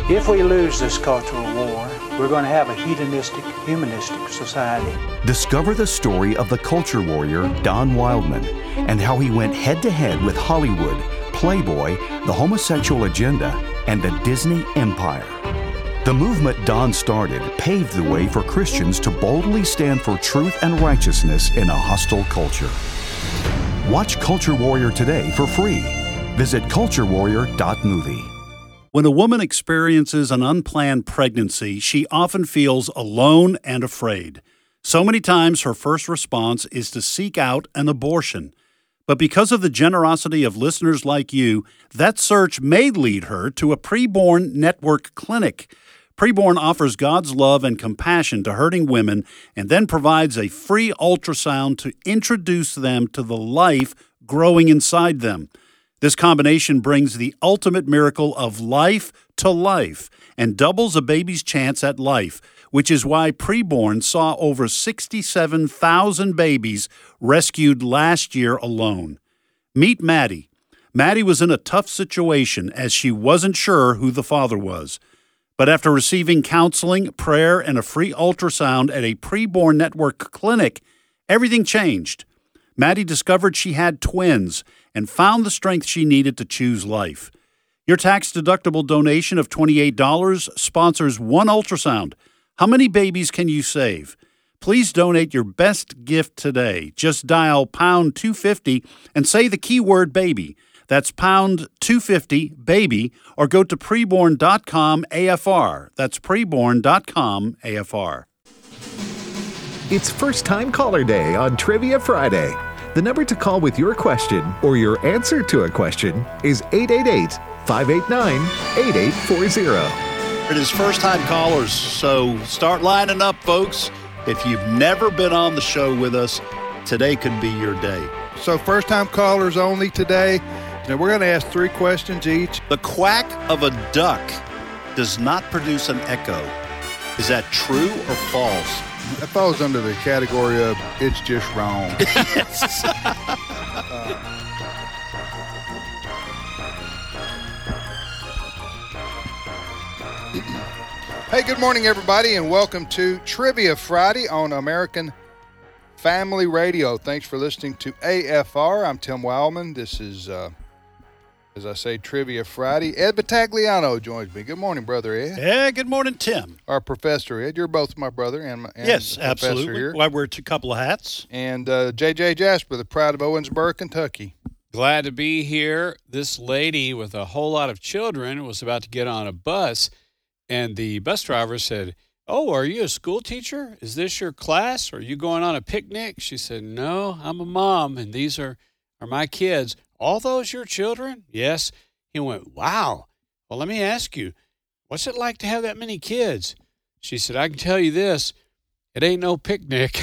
If we lose this cultural war, we're going to have a hedonistic, humanistic society. Discover the story of the culture warrior Don Wildman and how he went head-to-head with Hollywood, Playboy, the homosexual agenda, and the Disney Empire. The movement Don started paved the way for Christians to boldly stand for truth and righteousness in a hostile culture. Watch Culture Warrior today for free. Visit culturewarrior.movie. When a woman experiences an unplanned pregnancy, she often feels alone and afraid. So many times her first response is to seek out an abortion. But because of the generosity of listeners like you, that search may lead her to a Preborn Network clinic. Preborn offers God's love and compassion to hurting women and then provides a free ultrasound to introduce them to the life growing inside them. This combination brings the ultimate miracle of life to life and doubles a baby's chance at life, which is why Preborn saw over 67,000 babies rescued last year alone. Meet Maddie. Maddie was in a tough situation as she wasn't sure who the father was. But after receiving counseling, prayer, and a free ultrasound at a Preborn Network clinic, everything changed. Maddie discovered she had twins and found the strength she needed to choose life. Your tax-deductible donation of $28 sponsors one ultrasound. How many babies can you save? Please donate your best gift today. Just dial pound 250 and say the keyword baby. That's pound 250 baby, or go to preborn.com AFR. That's preborn.com AFR. It's First Time Caller Day on Trivia Friday. The number to call with your question or your answer to a question is 888-589-8840. It is first-time callers, so start lining up, folks. If you've never been on the show with us, today could be your day. So first-time callers only today. Now we're going to ask 3 questions each. The quack of a duck does not produce an echo. Is that true or false? That falls under the category of it's just wrong. Hey, good morning, everybody, and welcome to Trivia Friday on American Family Radio. Thanks for listening to AFR. I'm Tim Wildman. This is, as I say, Trivia Friday. Ed Battagliano joins me. Good morning, Brother Ed. Yeah, good morning, Tim. Our Professor Ed. You're both my brother and yes, Professor absolutely. here. I wear a couple of hats. And J.J. Jasper, the pride of Owensboro, Kentucky. Glad to be here. This lady with a whole lot of children was about to get on a bus, and the bus driver said, "Oh, are you a school teacher? Is this your class? Are you going on a picnic?" She said, "No, I'm a mom, and these are my kids." "All those your children?" "Yes." He went, "Wow. Well, let me ask you, what's it like to have that many kids?" She said, "I can tell you this, it ain't no picnic."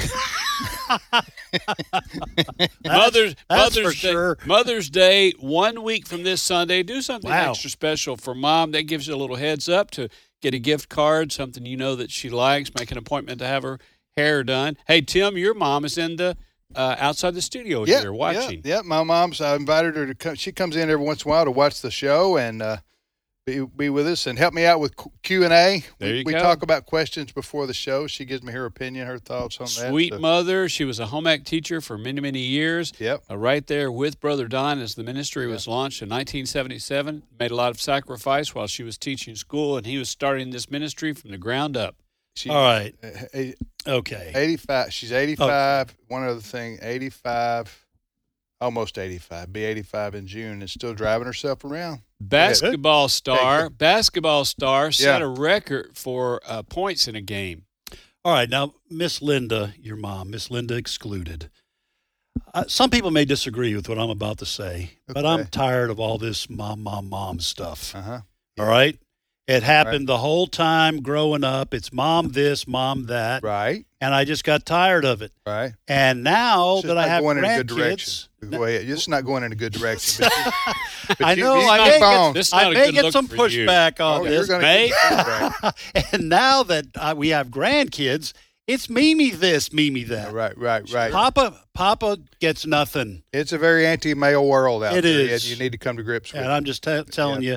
Mother's Day, sure. Mother's Day, 1 week from this Sunday. Do something Wow. extra special for Mom. That gives you a little heads up to get a gift card, something you know that she likes. Make an appointment to have her hair done. Hey, Tim, your mom is in the outside the studio here watching. Yeah, my mom's. I invited her to come. She comes in every once in a while to watch the show and be with us and help me out with Q&A. There you we go. talk about questions before the show. She gives me her opinion, her thoughts on that. Sweet So, mother. She was a home ec teacher for many, many years. Yep. Right there with Brother Don as the ministry was launched in 1977. Made a lot of sacrifice while she was teaching school, and he was starting this ministry from the ground up. All right. Okay. Okay. 85. She's 85. One other thing, 85, almost 85. Be 85 in June and still driving herself around. Basketball star Yeah. set a record for points in a game. All right. Now, Miss Linda, your mom, Miss Linda excluded. Some people may disagree with what I'm about to say, but I'm tired of all this mom stuff. Uh-huh. All right? It happened the whole time growing up. It's mom this, mom that. Right. And I just got tired of it. Right. And now It's just that I not have going in a good grandkids, direction. Go ahead. It's not going in a good direction. But I know you I keep may on. This is not I a may good get look some for you. pushback on You're this. gonna May? get feedback. And now that we have grandkids, it's Mimi this, Mimi that. Right. Papa gets nothing. It's a very anti-male world out It there. is. You need to come to grips with And it. I'm just telling you,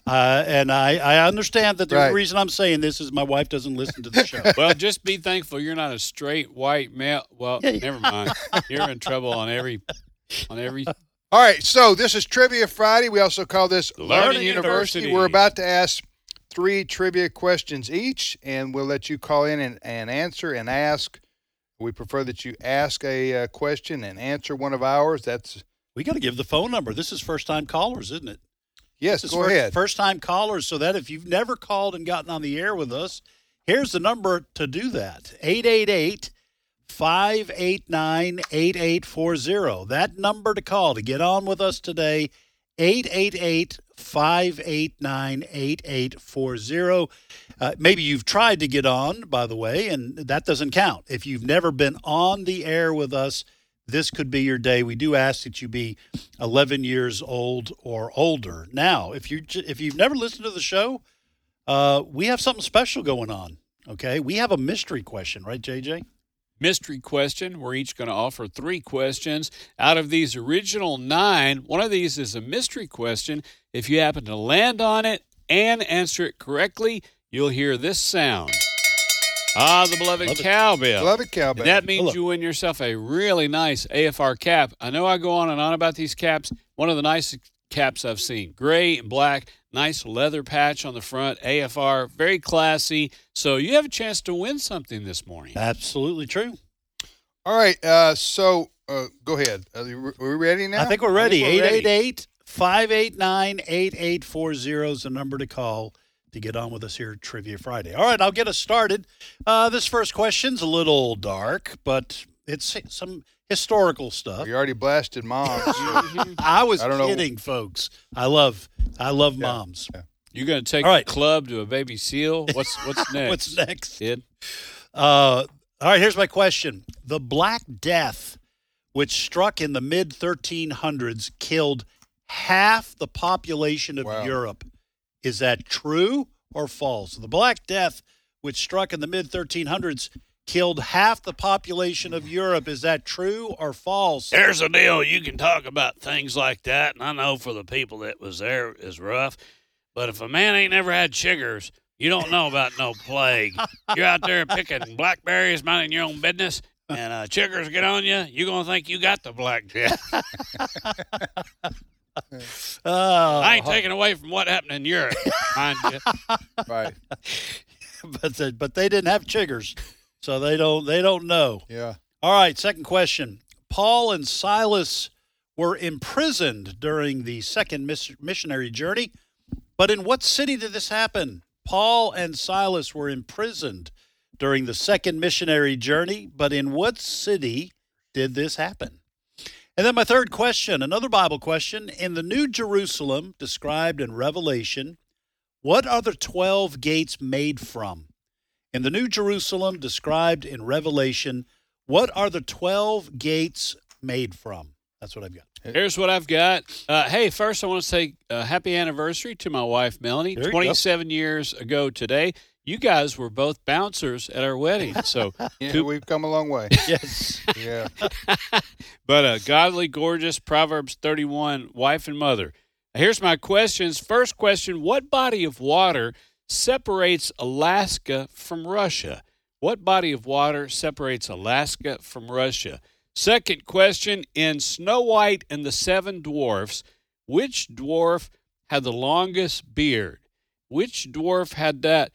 And I understand that the Right. reason I'm saying this is my wife doesn't listen to the show. Well, just be thankful you're not a straight white male. Well, never mind. You're in trouble on every. All right, so this is Trivia Friday. We also call this Learning University. We're about to ask 3 trivia questions each, and we'll let you call in and answer and ask. We prefer that you ask a question and answer one of ours. We got to give the phone number. This is first-time callers, isn't it? Yes, This go is ahead. First-time callers, so that if you've never called and gotten on the air with us, here's the number to do that, 888-589-8840. That number to call to get on with us today, 888-589-8840. Maybe you've tried to get on, by the way, and that doesn't count. If you've never been on the air with us, this could be your day. We do ask that you be 11 years old or older. Now, if you've never listened to the show, we have something special going on, okay? We have a mystery question, right, JJ? Mystery question. We're each going to offer 3 questions. Out of these original 9, one of these is a mystery question. If you happen to land on it and answer it correctly, you'll hear this sound. The beloved cowbell. Beloved cowbell. And that means you win yourself a really nice AFR cap. I know I go on and on about these caps. One of the nicest caps I've seen. Gray and black, nice leather patch on the front, AFR, very classy. So you have a chance to win something this morning. Absolutely true. All right, so go ahead. Are we ready now? I think we're ready. I think we're ready. 888-589-8840 is the number to call to get on with us here at Trivia Friday. All right, I'll get us started. This first question's a little dark, but it's some historical stuff. You already blasted Mom. I was I don't know. kidding, folks. I love moms. Yeah. You're going to take All right. the club to a baby seal? What's next? What's next? Kid? All right, here's my question. The Black Death, which struck in the mid-1300s, killed half the population of Wow. Europe. Is that true or false? The Black Death, which struck in the mid-1300s, killed half the population of Europe. Is that true or false? There's a deal. You can talk about things like that, and I know for the people that was there is rough. But if a man ain't never had chiggers, you don't know about no plague. You're out there picking blackberries, minding your own business, and chiggers get on you, you're going to think you got the Black Death. I ain't taking away from what happened in Europe, mind you. Right. but they didn't have chiggers, so they don't know. Yeah. All right, second question. Paul and Silas were imprisoned during the second missionary journey, but in what city did this happen? Paul and Silas were imprisoned during the second missionary journey, but in what city did this happen? And then my third question, another Bible question. In the New Jerusalem described in Revelation, what are the 12 gates made from? In the New Jerusalem described in Revelation, what are the 12 gates made from? That's what I've got. Here's what I've got. Hey, first I want to say happy anniversary to my wife, Melanie. There you go. 27 years ago today. You guys were both bouncers at our wedding. So, Yeah, we've come a long way. Yes. Yeah. but a godly, gorgeous, Proverbs 31 wife and mother. Here's my questions. First question, what body of water separates Alaska from Russia? What body of water separates Alaska from Russia? Second question, in Snow White and the Seven Dwarfs, which dwarf had the longest beard? Which dwarf had that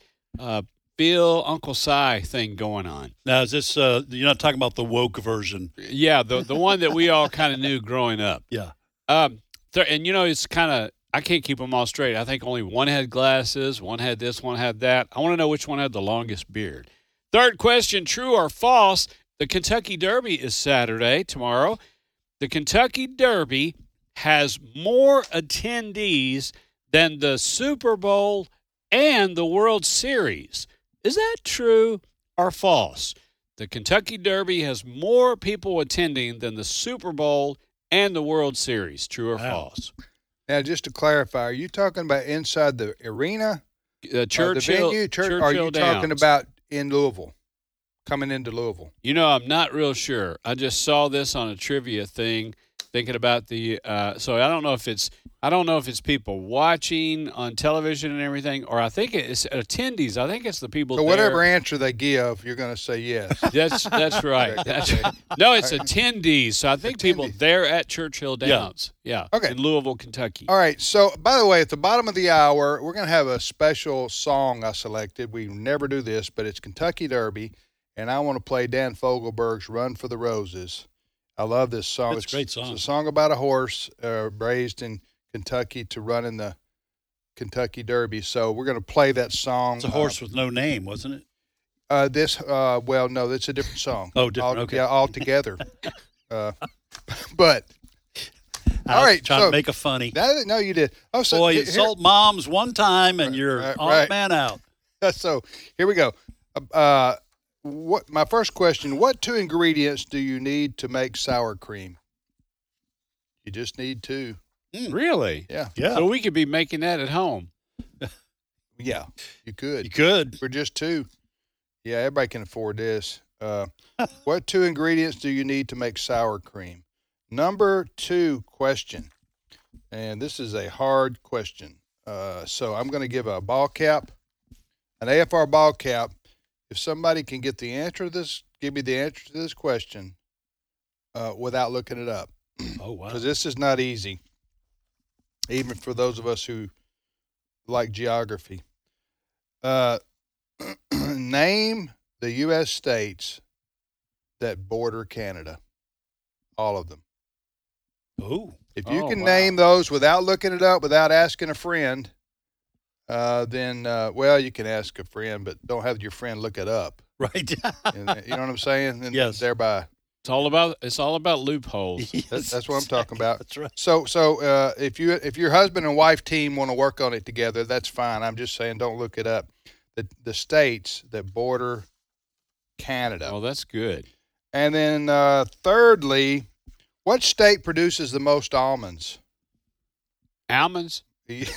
Bill, Uncle Si thing going on? Now, is this, you're not talking about the woke version? Yeah, the one that we all kind of knew growing up. Yeah. And, it's kind of, I can't keep them all straight. I think only one had glasses, one had this, one had that. I want to know which one had the longest beard. Third question, true or false? The Kentucky Derby is Saturday, tomorrow. The Kentucky Derby has more attendees than the Super Bowl and the World Series. Is that true or false? The Kentucky Derby has more people attending than the Super Bowl and the World Series. True or Wow. false? Now, just to clarify, are you talking about inside the arena? Churchill, the venue? Churchill Are you talking Downs. about in Louisville? Coming into Louisville? You know, I'm not real sure. I just saw this on a trivia thing. thinking about the. So I don't know if it's people watching on television and everything, or I think it's attendees. I think it's the people. So there. whatever answer they give, you're going to say yes. That's right. No, it's attendees. So I think people there at Churchill Downs. Yeah. Okay. In Louisville, Kentucky. All right. So, by the way, at the bottom of the hour, we're going to have a special song I selected. We never do this, but it's Kentucky Derby, and I want to play Dan Fogelberg's "Run for the Roses." I love this song. It's a great song. It's a song about a horse raised in Kentucky to run in the Kentucky Derby. So we're going to play that song. It's a horse with no name, wasn't it? Well, no, it's a different song. Oh, different. Okay. Yeah, all together. But all right, trying so to make a funny. No, you did. Oh, so Boy, you insult moms one time and you're right. man out. So here we go. What my first question? What 2 ingredients do you need to make sour cream? You just need 2. Really? Yeah. Yeah. So we could be making that at home. Yeah, you could. You could. For just 2. Yeah, everybody can afford this. What 2 ingredients do you need to make sour cream? Number 2 question, and this is a hard question. So I'm going to give a ball cap, an AFR ball cap. If somebody can get the answer to this, give me the answer to this question without looking it up. Oh, wow. Because this is not easy, even for those of us who like geography. Name the U.S. states that border Canada. All of them. Oh. If you can name those without looking it up, without asking a friend, then, well, you can ask a friend, but don't have your friend look it up. Right. And, you know what I'm saying? And Yes. thereby, It's all about loopholes. that's what I'm talking about. That's right. So if your husband and wife team want to work on it together, that's fine. I'm just saying, don't look it up. The states that border Canada. Oh, that's good. And then thirdly, what state produces the most almonds? Almonds? Yes,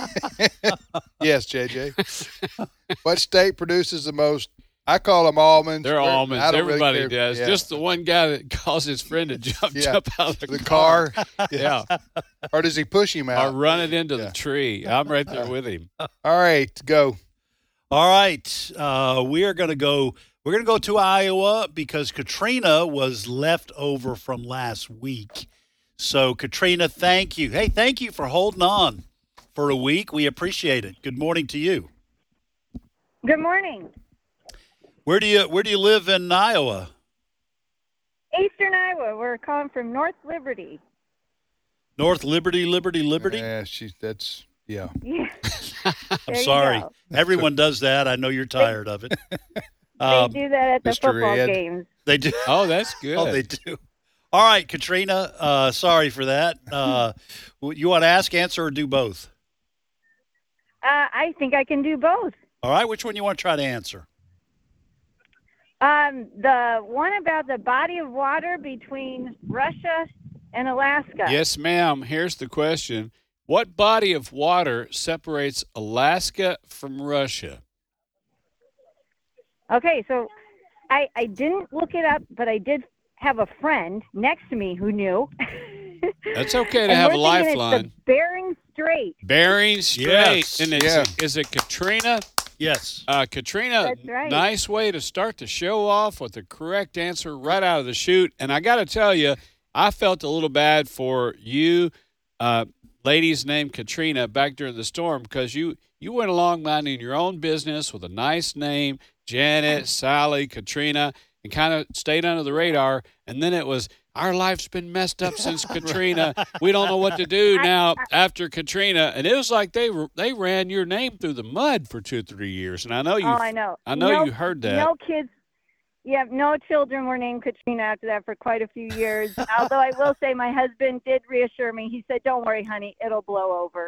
JJ. What state produces the most? I call them almonds. They're almonds. I don't really Everybody care. does. Yeah. Just the one guy that calls his friend to jump out of the car. Yeah. Or does he push him Or out? run it into the tree. I'm right there with him. All right, go. All right. We're going to go to Iowa because Katrina was left over from last week. So, Katrina, thank you. Hey, thank you for holding on for a week. We appreciate it. Good morning to you. Good morning. Where do you live in Iowa? Eastern Iowa. We're calling from North Liberty. North Liberty. Yeah, yeah. Yeah. I'm sorry. Everyone does that. I know you're tired of it. They do that at the Mr. football Ed. games. They do. Oh, that's good. Oh, they do. All right, Katrina. Sorry for that. You want to ask, answer, or do both? I think I can do both. All right. Which one you want to try to answer? The one about the body of water between Russia and Alaska. Yes, ma'am. Here's the question. What body of water separates Alaska from Russia? Okay, so I didn't look it up, but I did have a friend next to me who knew. That's okay to And have a we're thinking lifeline. It's the Bering Strait. Bering Strait. Yes. And is it Katrina? Yes. Katrina, That's right. Nice way to start the show off with the correct answer right out of the chute. And I got to tell you, I felt a little bad for you, ladies named Katrina, back during the storm because you went along minding your own business with a nice name, Janet, Sally, Katrina, and kind of stayed under the radar. And then it was, our life's been messed up since Katrina. We don't know what to do now after Katrina. And it was like they ran your name through the mud for 2-3 years. And I know you. I know. I know you heard that. No kids. Yeah, no children were named Katrina after that for quite a few years. Although I will say my husband did reassure me. He said, "Don't worry, honey, it'll blow over."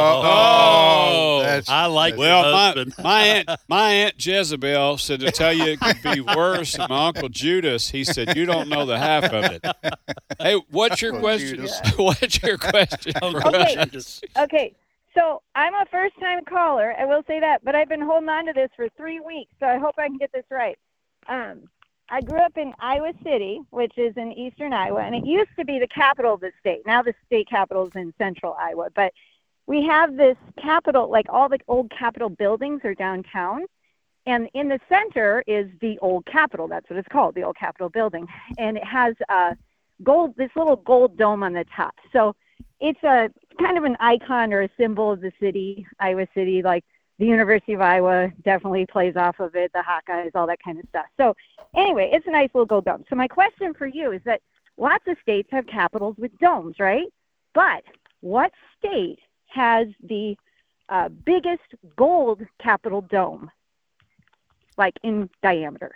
I like Well, your husband. my aunt Jezebel said to tell you it could be worse. And my Uncle Judas, he said, you don't know the half of it. Hey, what's your question? Judas. What's your question? Okay, so I'm a first-time caller. I will say that, but I've been holding on to this for 3 weeks, so I hope I can get this right. I grew up in Iowa City, which is in eastern Iowa, and it used to be the capital of the state. Now the state capital is in central Iowa, but we have this capital, like all the old Capitol buildings are downtown, and in the center is the old Capitol. That's what it's called, the old Capitol building, and it has this little gold dome on the top. So it's a kind of an icon or a symbol of the city, Iowa City, like the University of Iowa definitely plays off of it, the Hawkeyes, all that kind of stuff. So anyway, it's a nice little gold dome. So my question for you is that lots of states have capitals with domes, right? But what state has the biggest gold Capitol dome, like in diameter?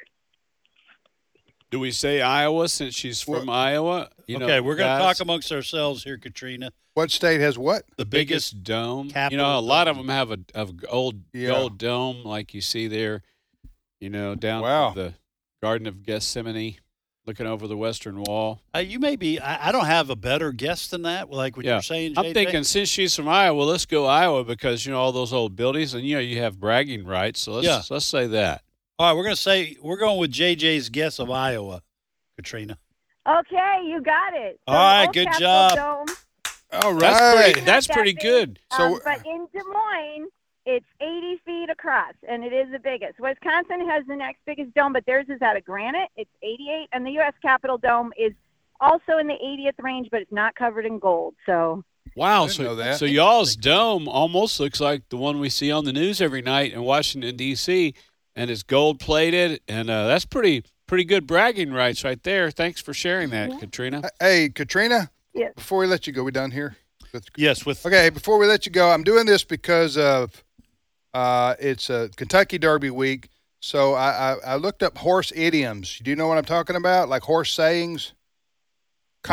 Do we say Iowa since she's from Iowa? Okay, we're going to guys, talk amongst ourselves here, Katrina. What state has what? The biggest dome. Capitol A lot dome. of them have a gold dome like you see there, down Wow. the Garden of Gethsemane, looking over the Western Wall. You may be. I don't have a better guess than that. Like what you're saying, JJ? I'm thinking since she's from Iowa, let's go Iowa because all those old buildings, and you have bragging rights. So let's say that. All right, we're going with JJ's guess of Iowa, Katrina. Okay, you got it. So All right, the old good Capitol job. Dome, All That's right. pretty. That's Not pretty that good. big, So- but in Des Moines, it's 80 feet across, and it is the biggest. Wisconsin has the next biggest dome, but theirs is out of granite. It's 88, and the U.S. Capitol Dome is also in the 80th range, but it's not covered in gold. So Wow. I didn't know that. So y'all's dome almost looks like the one we see on the news every night in Washington D.C. and it's gold plated, and that's pretty good bragging rights right there. Thanks for sharing that, Katrina. Hey, Katrina. Yes. Before we let you go, we done here? Yes, Okay, before we let you go, I'm doing this because of it's a Kentucky Derby week. So I looked up horse idioms. Do you know what I'm talking about? Like horse sayings? go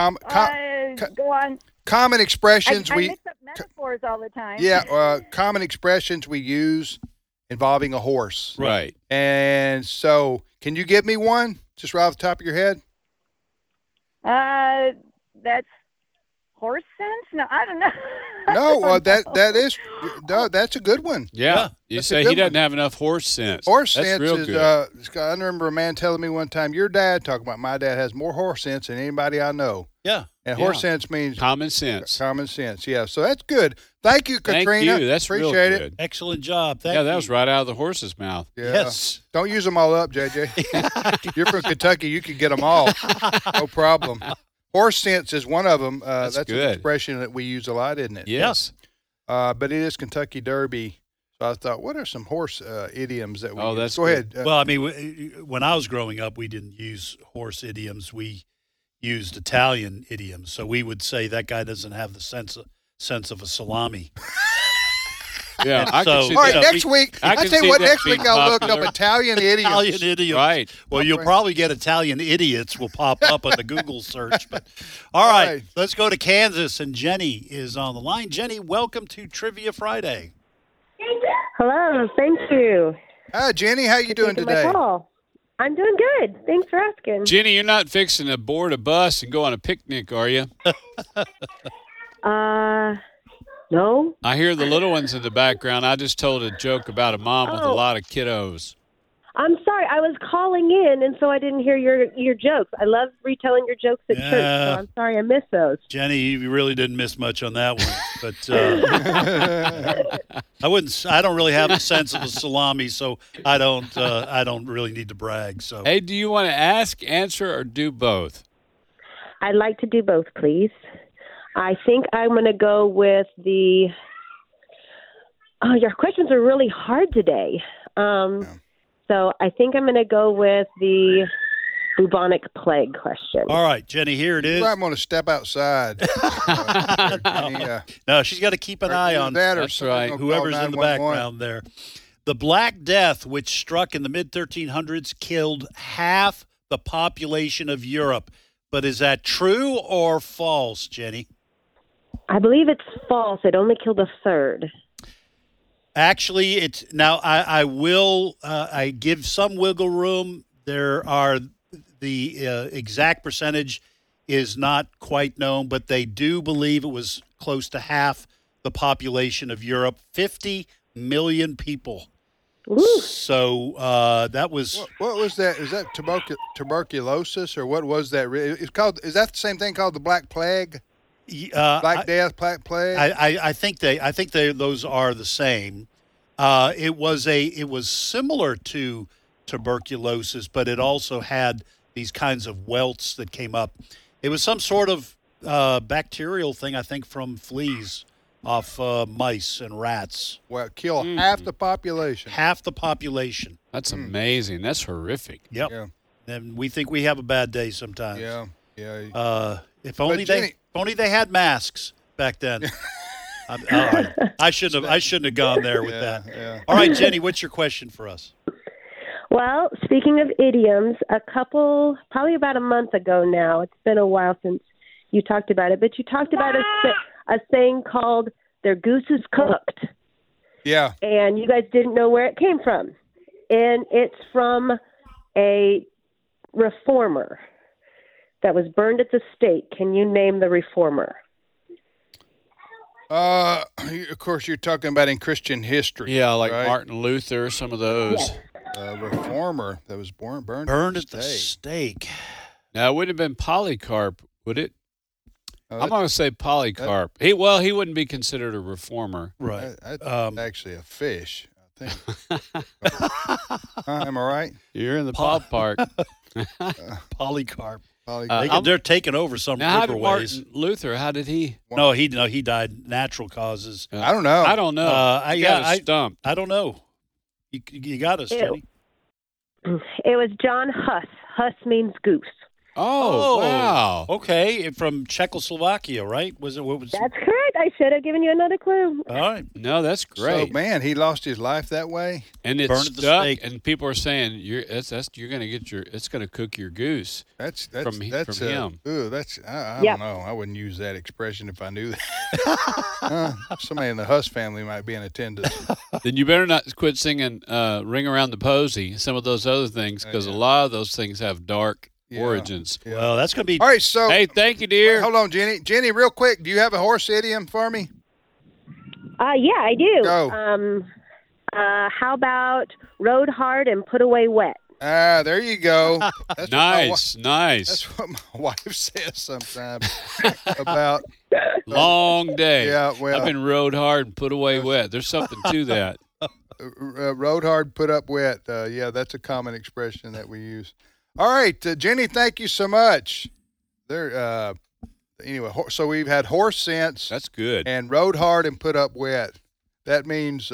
on. Common expressions I we mix up metaphors all the time. common expressions we use involving a horse. Right. And so, can you give me one just right off the top of your head? That's horse sense? No, I don't know. No, that's a good one. Yeah. You That's a say good he doesn't one. have enough horse sense. Horse That's sense real is. good. I remember a man telling me one time, "Your dad talking about my dad has more horse sense than anybody I know." Yeah. And horse sense means Common sense. common sense. Yeah, so that's good. Thank you, Thank Katrina. you. That's real Appreciate it. good. Excellent job. Thank Yeah, that you. was right out of the horse's mouth. Yeah. Yes. Don't use them all up, JJ. You're from Kentucky. You can get them all. No problem. Horse sense is one of them. That's an good. expression that we use a lot, isn't it? Yes. But it is Kentucky Derby. So I thought, what are some horse idioms that we use? that's Go good. ahead. Well, I mean, when I was growing up, we didn't use horse idioms. We used Italian idioms. So we would say that guy doesn't have the sense of a salami. Yeah, I So- can see all right, that. next week. I I can tell see you what, that next week being I'll look up popular. Italian idioms. Italian idioms. Right. Well, you'll probably get Italian idiots will pop up on the Google search. But all right, right. let's go to Kansas, and Jenny is on the line. Jenny, welcome to Trivia Friday. Hello, thank you. Hi, Jenny. How you doing Taking my today? call. I'm doing good. Thanks for asking. Jenny, you're not fixing to board a bus and go on a picnic, are you? No. I hear the little ones in the background. I just told a joke about a mom with a Oh. lot of kiddos. I'm sorry. I was calling in, and so I didn't hear your jokes. I love retelling your jokes at church, Yeah. so I'm sorry I missed those. Jenny, you really didn't miss much on that one, but I don't really have a sense of a salami, so I don't really need to brag. So Hey, do you want to ask, answer, or do both? I'd like to do both, please. I think I'm going to go with the. Oh, your questions are really hard today. So I think I'm going to go with the bubonic plague question. all right, Jenny, here it is. I'm going to step outside. No, she's got to keep an eye on that, or That's something's right. gonna call whoever's in the 911. background there. The Black Death, which struck in the mid-1300s, killed half the population of Europe. But is that true or false, Jenny? I believe it's false. It only killed a third. Actually, it's now. I will. I give some wiggle room. There are the exact percentage is not quite known, but they do believe it was close to half the population of Europe. 50 million people Ooh. So that was What was that? Is that tuberculosis or what was that? It's called. Is that the same thing called the Black Plague? Black Death, Black Plague. I think those are the same. It was similar to tuberculosis, but it also had these kinds of welts that came up. It was some sort of bacterial thing, I think, from fleas off mice and rats. Well, kill half the population. Half the population. That's amazing. That's horrific. Yep. Yeah. And we think we have a bad day sometimes. Yeah. Yeah. If only they had masks back then. All right. I shouldn't have gone there with that. Yeah. All right, Jenny, what's your question for us? Well, speaking of idioms, probably about a month ago now, it's been a while since you talked about it, but you talked about a saying called "their goose is cooked." Yeah. And you guys didn't know where it came from. And it's from a reformer that was burned at the stake. Can you name the reformer? Of course, you're talking about in Christian history. Yeah, like right? Martin Luther, some of those. Reformer that was burned at the stake. Now, it wouldn't have been Polycarp, would it? I'm going to say Polycarp. that- He wouldn't be considered a reformer. Right. That's actually a fish, I think. Am I right? You're in the ballpark. Polycarp. Polycarp. They're taking over some Now, how did riverways. Martin Luther? How did he? No, he died natural causes. I don't know. I don't know. I got stumped. I don't know. You got us, Jenny. It was John Huss. Huss means goose. Oh, wow. Okay, from Czechoslovakia, right? Was it? What was? That's correct. I should have given you another clue. All right. No, that's great. So, man, he lost his life that way. And it's Burned at the stuck, stake. and people are saying you're going to get it's going to cook your goose. That's from him. Ooh, that's I Yep. don't know. I wouldn't use that expression if I knew that. Somebody in the Huss family might be in attendance. Then you better not quit singing "Ring Around the Posy," some of those other things, because a lot of those things have dark origins. Yeah. Well, that's going to be. All right, so Hey, thank you, dear. hold on, Jenny. Jenny, real quick, do you have a horse idiom for me? Yeah, I do. Go. How about rode hard and put away wet? There you go. That's Nice. That's what my wife says sometimes about. Long day. Yeah, well- I've been rode hard and put away wet. There's something to that. Rode hard, put up wet. Yeah, that's a common expression that we use. All right, Jenny, thank you so much. Anyway, so we've had horse sense That's good. and rode hard and put up wet. That means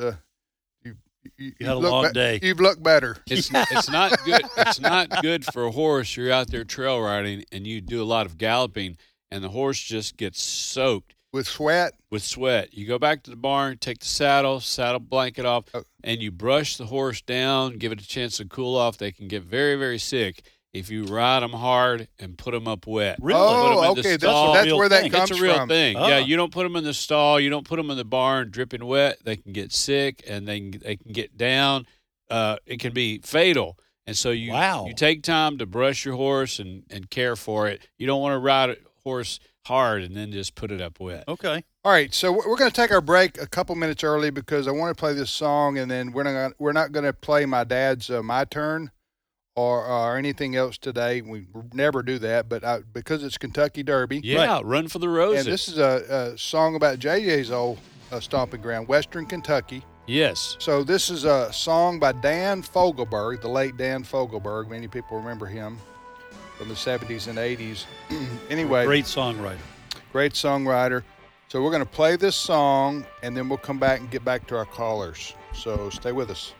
you had a look long day. You've looked better. It's not good. It's not good for a horse. You're out there trail riding and you do a lot of galloping, and the horse just gets soaked With sweat. with sweat. You go back to the barn, take the saddle blanket off, and you brush the horse down, give it a chance to cool off. They can get very, very sick if you ride them hard and put them up wet. Really? Put 'em in Oh, the okay. stall. That's where that thing. comes It's a real from. thing. Ah. Yeah, you don't put them in the stall. You don't put them in the barn dripping wet. They can get sick and they can get down. It can be fatal. And so you take time to brush your horse and care for it. You don't want to ride a horse hard and then just put it up wet. Okay. All right, so we're going to take our break a couple minutes early because I want to play this song, and then we're not going to play my dad's "My Turn" or anything else today. We never do that, but because it's Kentucky Derby. Yeah, Run for the Roses. And this is a song about JJ's old stomping ground, Western Kentucky. Yes. So this is a song by Dan Fogelberg, the late Dan Fogelberg. Many people remember him from the 70s and 80s. Anyway. Great songwriter. Great songwriter. So we're going to play this song, and then we'll come back and get back to our callers. So stay with us.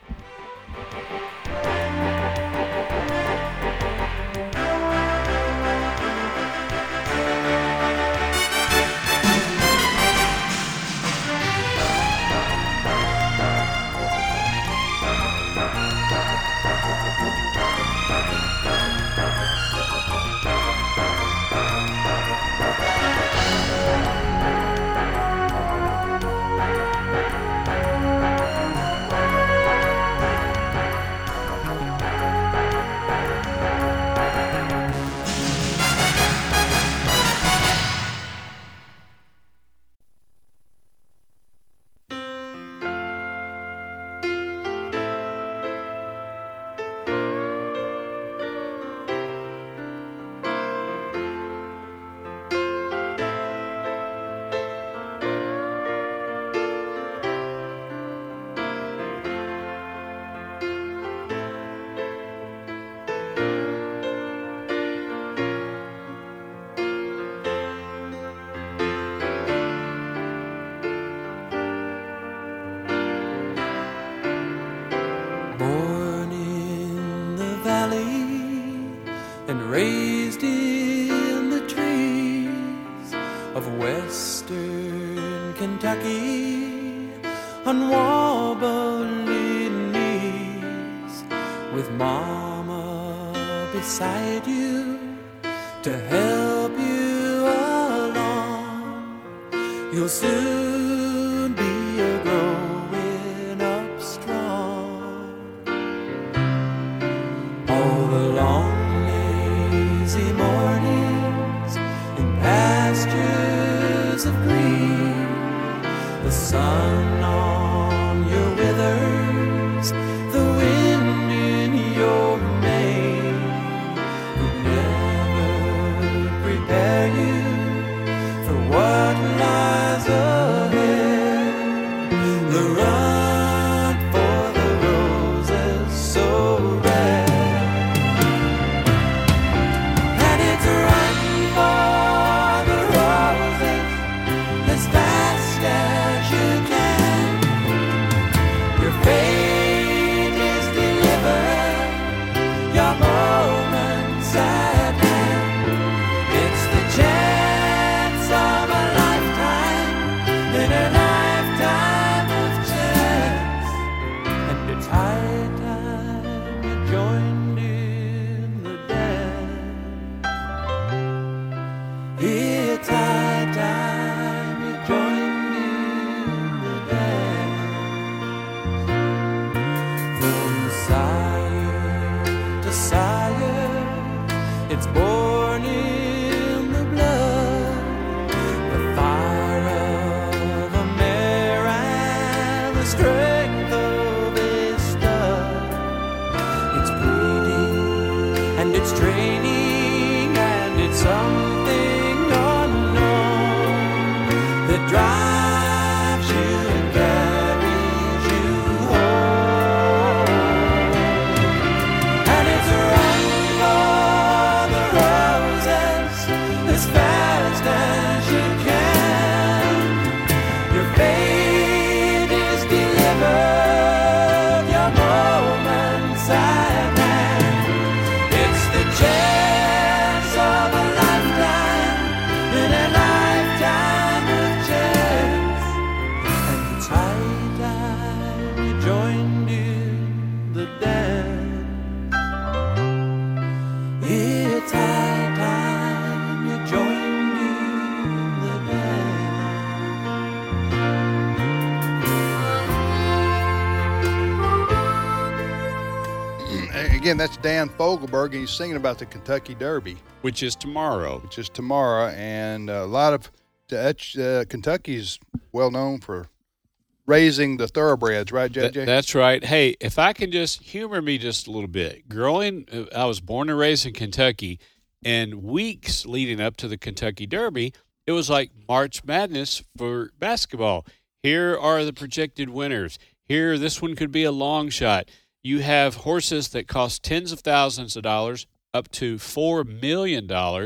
Kentucky on wobbly knees with Mama beside you to help you along. You'll soon be a growing up strong. All the long lazy mornings in pastures of green, the sun on your withers, the wind in your mane, would never prepare you for what lies ahead. The run for the roses so red, and it's a run for the roses as fast as you can. Your fate is delivered, your moments at hand. It's the chance of a lifetime, in a lifetime of chance. And it's high time you joined in the dance. It's high time you joined in the dance. From sire to sire, it's born in the blood, the fire of a mare and the strength of a stud. It's breeding and it's training and it's something unknown that drives you and carries you home. And it's a run for the roses as fast as you can. Your fate is delivered, your moments at hand. It's the chance of a lifetime, in a lifetime of chance. And it's high time you joined in the dance. It's high time you joined in the Again, that's Dan Fogelberg, and he's singing about the Kentucky Derby, Which is tomorrow. which is tomorrow. And a lot of Kentucky's well known for raising the thoroughbreds, right, JJ? That's right. Hey, if I can just humor me just a little bit. I was born and raised in Kentucky, and weeks leading up to the Kentucky Derby, it was like March Madness for basketball. Here are the projected winners. Here, this one could be a long shot. You have horses that cost tens of thousands of dollars, up to $4 million.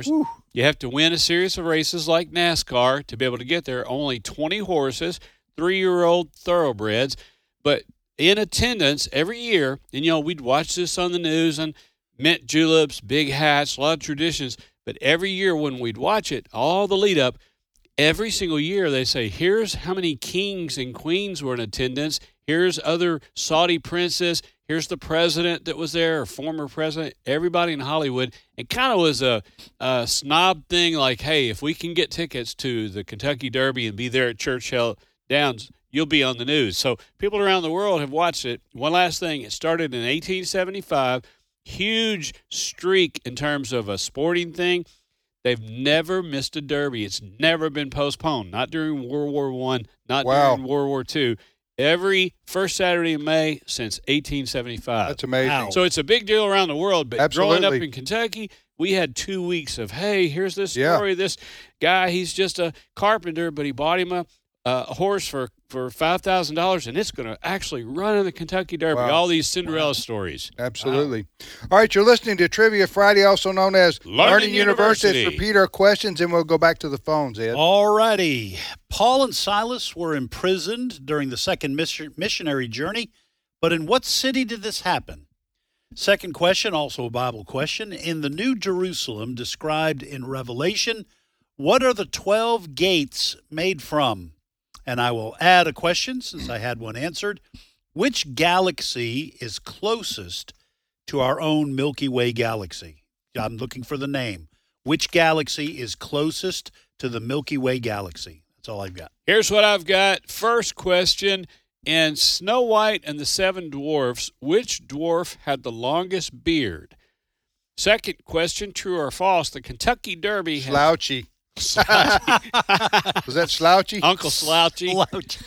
You have to win a series of races like NASCAR to be able to get there. Only 20 horses, 3-year-old thoroughbreds. But in attendance every year, and, we'd watch this on the news and mint juleps, big hats, a lot of traditions. But every year when we'd watch it, all the lead up, every single year they say, here's how many kings and queens were in attendance. Here's other Saudi princes. Here's the president that was there, or former president, everybody in Hollywood. It kind of was a snob thing like, hey, if we can get tickets to the Kentucky Derby and be there at Churchill Downs, you'll be on the news. So people around the world have watched it. One last thing, it started in 1875, huge streak in terms of a sporting thing. They've never missed a Derby. It's never been postponed, not during World War I, not during World War II. Every first Saturday in May since 1875. That's amazing. Wow. So it's a big deal around the world. But Absolutely. growing up in Kentucky, we had 2 weeks of, hey, here's this story. This guy, he's just a carpenter, but he bought him a horse for $5,000, and it's going to actually run in the Kentucky Derby. Wow. All these Cinderella stories. Absolutely. All right, you're listening to Trivia Friday, also known as Learning University. Let's repeat our questions, and we'll go back to the phones, Ed. All righty. Paul and Silas were imprisoned during the second missionary journey, but in what city did this happen? Second question, also a Bible question. In the New Jerusalem described in Revelation, what are the 12 gates made from? And I will add a question since I had one answered. Which galaxy is closest to our own Milky Way galaxy? I'm looking for the name. Which galaxy is closest to the Milky Way galaxy? That's all I've got. Here's what I've got. First question. In Snow White and the Seven Dwarfs, which dwarf had the longest beard? Second question, true or false? The Kentucky Derby has... Slouchy. Was that Slouchy? Uncle Slouchy.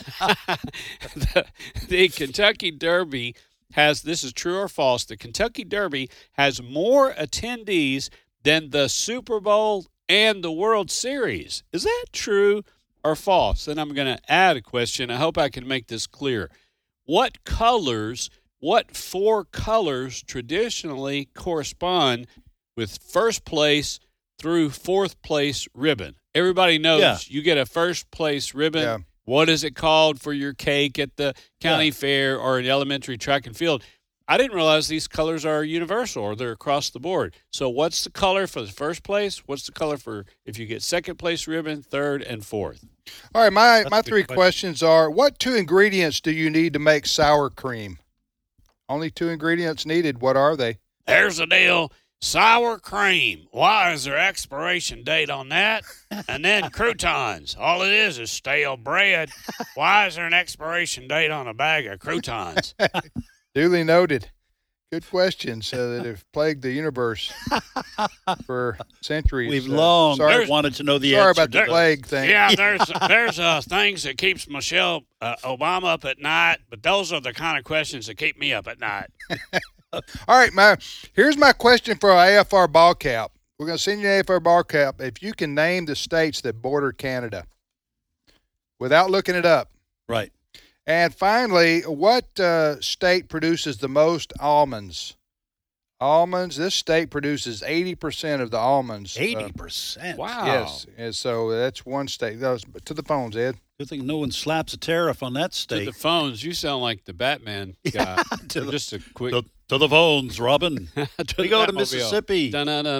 The Kentucky Derby has, this is true or false, the Kentucky Derby has more attendees than the Super Bowl and the World Series. Is that true or false? Then I'm going to add a question. I hope I can make this clear. What four colors traditionally correspond with first place through fourth place ribbon? Everybody knows you get a first place ribbon. Yeah. What is it called for your cake at the county fair or an elementary track and field? I didn't realize these colors are universal or they're across the board. So what's the color for the first place? What's the color for if you get second place ribbon, third, and fourth? All right, my three questions are, what 2 ingredients do you need to make sour cream? Only 2 ingredients needed. What are they? There's the deal. Sour cream. Why is there expiration date on that? And then croutons. All it is stale bread. Why is there an expiration date on a bag of croutons? Duly noted. Good questions that have plagued the universe for centuries. We've long wanted to know the sorry answer. Sorry about the plague thing. Yeah, there's things that keeps Michelle Obama up at night, but those are the kind of questions that keep me up at night. All right, here's my question for our AFR ball cap. We're going to send you an AFR ball cap if you can name the states that border Canada without looking it up. Right. And finally, what state produces the most almonds? Almonds. This state produces 80% of the almonds. 80%. Wow. Yes. And so that's one state. To the phones, Ed. Good thing no one slaps a tariff on that state. To the phones, you sound like the Batman guy. Just a quick... To the phones, Robin. We go to Mississippi.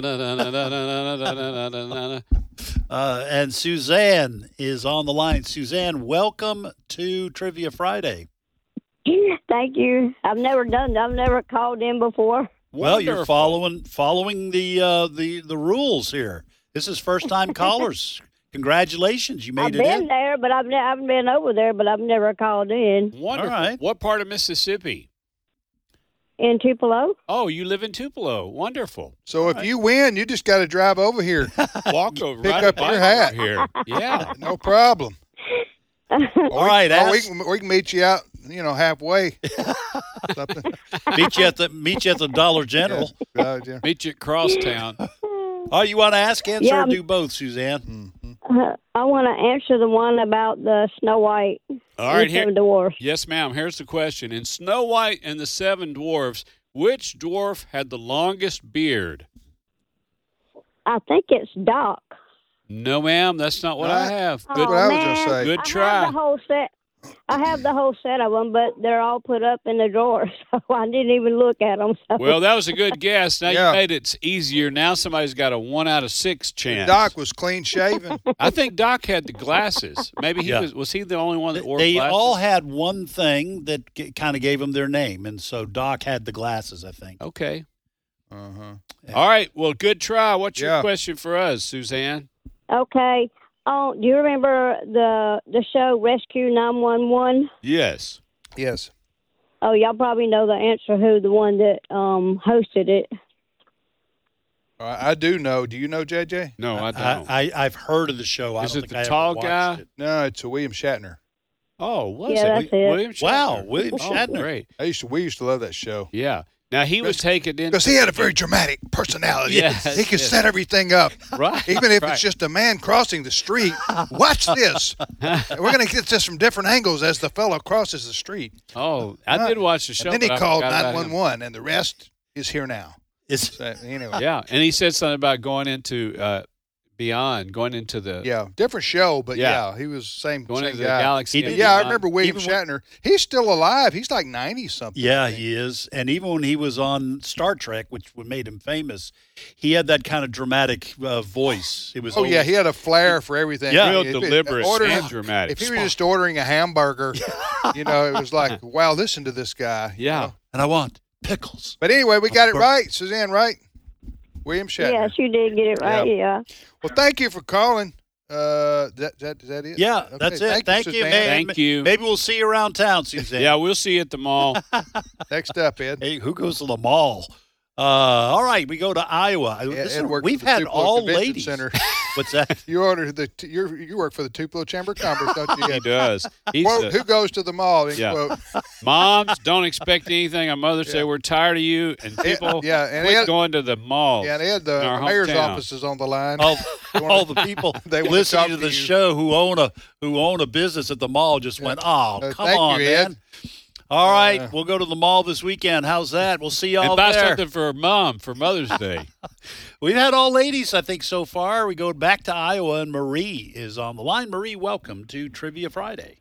And Suzanne is on the line. Suzanne, welcome to Trivia Friday. Thank you. I've never called in before. Well, you're following the rules here. This is first time callers. Congratulations, you made it in. I've been there, but I haven't been over there, but I've never called in. Wonderful. All right. What part of Mississippi? In Tupelo. Oh, you live in Tupelo. Wonderful. So if you win, you just got to drive over here. Walk over, pick ride up a bike your hat over here. Yeah, no problem. All right, we can meet you out, halfway. meet you at the Dollar General. Yeah. Meet you at Crosstown. Oh, you want to answer, or do both, Suzanne? Mm-hmm. I want to answer the one about the Snow White. All right, Seven Dwarfs. Yes, ma'am. Here's the question: in Snow White and the Seven Dwarfs, which dwarf had the longest beard? I think it's Doc. No, ma'am. That's not what I have. Good. What I was going to say. Good try. I have the whole set of them, but they're all put up in the drawer, so I didn't even look at them. So. Well, that was a good guess. Now you made it easier. Now somebody's got a 1 out of 6 chance. Doc was clean shaven. I think Doc had the glasses. Maybe he was he the only one that wore they glasses? All had one thing that kind of gave them their name, and so Doc had the glasses, I think. Okay. Uh-huh. Yeah. All right. Well, good try. What's your question for us, Suzanne? Okay. Oh, do you remember the show Rescue 911? Yes. Yes. Oh, y'all probably know the answer. Who the one that hosted it? I do know. Do you know, JJ? No, I don't. I've heard of the show. Is I it don't the think I tall ever watched guy? it. No, it's a William Shatner. Oh, was Yeah, it? that's it. William Shatner. Wow, William Shatner. Oh, great. We used to love that show. Yeah. Now, he was taken in. Because he had a very dramatic personality. Yes, he could yes. set everything up. Right. Even if right. it's just a man crossing the street. Watch this. We're going to get this from different angles as the fellow crosses the street. Oh, I did watch the show. And then he but I called forgot about him. 911, and the rest is here now. So, anyway. Yeah, and he said something about going into Beyond, going into the different show, but Yeah. he was same going same into guy. the galaxy. He and did- Yeah, I beyond. remember William Even when- Shatner. He's still alive. He's like 90 something. Yeah, I think. he is. And even when he was on Star Trek, which made him famous, he had that kind of dramatic voice. It was Oh yeah, always- he had a flair for everything. Yeah. Real If it- deliberate ordering- and dramatic. If he was just ordering a hamburger, it was like, wow, listen to this guy. you Yeah. know? And I want pickles. But anyway, we got it right, Suzanne, right? William Shatner. Yes, you did get it right. Yeah. Well, thank you for calling. Is that it? Yeah, Okay, that's it. Thank you. Suzanne. Hey, Thank you. Maybe we'll see you around town, Suzanne. Yeah, we'll see you at the mall. Next up, Ed. Hey, who goes to the mall? All right, we go to Iowa. Ed worked We've for the had Tupelo all Convention ladies. Center. What's that? You work for the Tupelo Chamber of Commerce, don't you? He Ed? does. He's Quote, who goes to the mall? End Yeah. quote. Moms, don't expect anything. Our mother say we're tired of you, and people and quit Ed- going to the mall. Yeah, and Ed, the in our mayor's hometown. office is on the line. All the people They wanna listening talk to to the you. show who own a business at the mall just went, oh, come thank on, you, Ed. man. All right, we'll go to the mall this weekend. How's that? We'll see y'all And buy there. something for Mom for Mother's Day. We've had all ladies, I think, so far. We go back to Iowa, and Marie is on the line. Marie, welcome to Trivia Friday.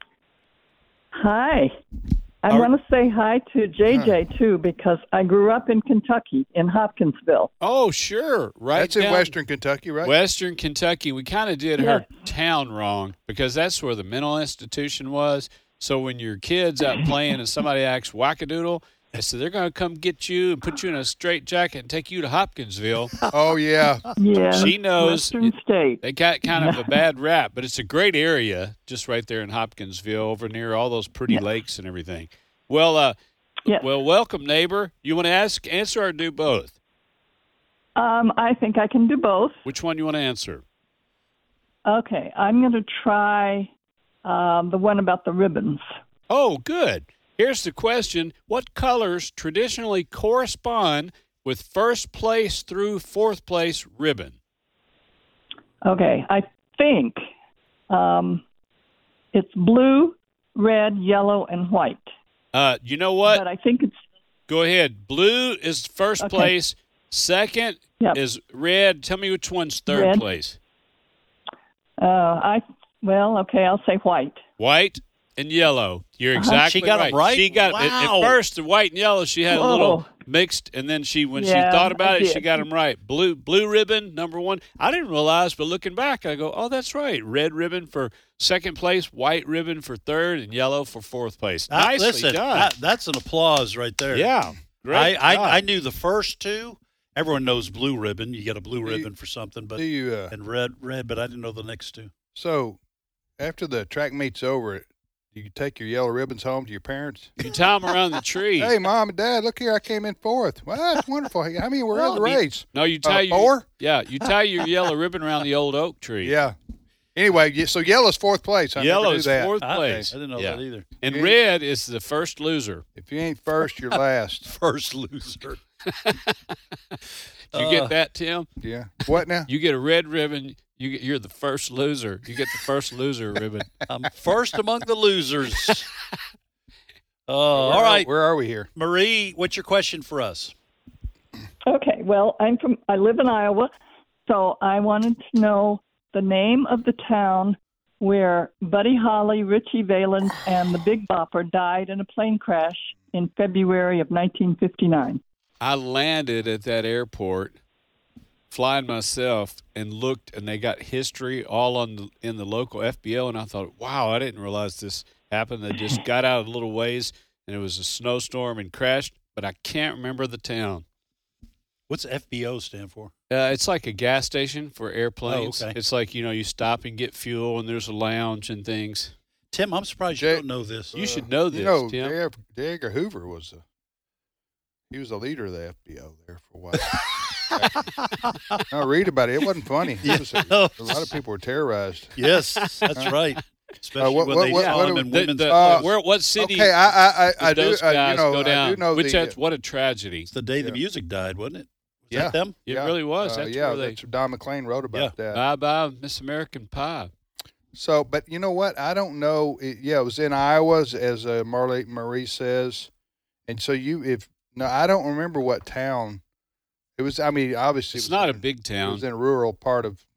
Hi. I want to say hi to JJ, too, because I grew up in Kentucky, in Hopkinsville. Oh, sure. Right. That's in down- Western Kentucky, right? Western Kentucky. We kind of did her town wrong because that's where the mental institution was. So when your kid's out playing and somebody acts wackadoodle, they said they're going to come get you and put you in a straitjacket and take you to Hopkinsville. Oh, yeah. Yeah. She knows. Western State. They got kind of a bad rap, but it's a great area just right there in Hopkinsville over near all those pretty lakes and everything. Well, well, welcome, neighbor. You want to answer, or do both? I think I can do both. Which one you want to answer? Okay. I'm going to try the one about the ribbons. Oh, good. Here's the question. What colors traditionally correspond with first place through fourth place ribbon? Okay. I think it's blue, red, yellow, and white. You know what? But I think it's Go ahead. Blue is first place. Second is red. Tell me which one's third Red. place. okay, I'll say white. White and yellow. You're exactly She got right. it right? She got Wow. at first the white and yellow. She had a little Whoa. mixed, and then when she Yeah, thought about I it, she did. got them right. Blue ribbon number one. I didn't realize, but looking back, I go, oh, that's right. Red ribbon for second place, white ribbon for third, and yellow for fourth place. Nicely Listen, done. that's an applause right there. Yeah, great. I knew the first two. Everyone knows blue ribbon. You get a blue ribbon for something, but Do you, and red, but I didn't know the next two. So, after the track meet's over, you take your yellow ribbons home to your parents? You tie them around the tree. Hey, Mom and Dad, look here, I came in fourth. Well, that's wonderful. How many were in the race? No, you tie four? you tie your yellow ribbon around the old oak tree. Yeah. Anyway, so yellow's fourth place. I never Yellow knew is that. fourth place. I didn't know that either. And red is the first loser. If you ain't first, you're last. First loser. Did you get that, Tim? Yeah. What now? You get a red ribbon. You're the first loser. You get the first loser ribbon. I'm first among the losers. All right. Where are we here? Marie, what's your question for us? Okay, well, I live in Iowa, so I wanted to know the name of the town where Buddy Holly, Richie Valens, and the Big Bopper died in a plane crash in February of 1959. I landed at that airport, flying myself, and looked, and they got history all in the local FBO, and I thought, wow, I didn't realize this happened. They just got out a little ways, and it was a snowstorm and crashed, but I can't remember the town. What's FBO stand for? It's like a gas station for airplanes. Oh, okay. It's like, you stop and get fuel, and there's a lounge and things. Tim, I'm surprised you don't know this. You should know this, Tim. J. Edgar Hoover was he was the leader of the FBO there for a while. I read about it. It wasn't funny. It was a lot of people were terrorized. Yes, that's right. Especially when they saw them in women's. What city? Okay, I do. Those guys go down. I do know what a tragedy. It's the day the music died, wasn't it? Was Yeah. that them? It really was. That's where they. That's Don McLean wrote about that. Bye bye, Miss American Pie. So, but you know what? I don't know. It was in Iowa, as Marie says, and so I don't remember what town it was. I mean, obviously, It's not a big It town. was in a rural part of, but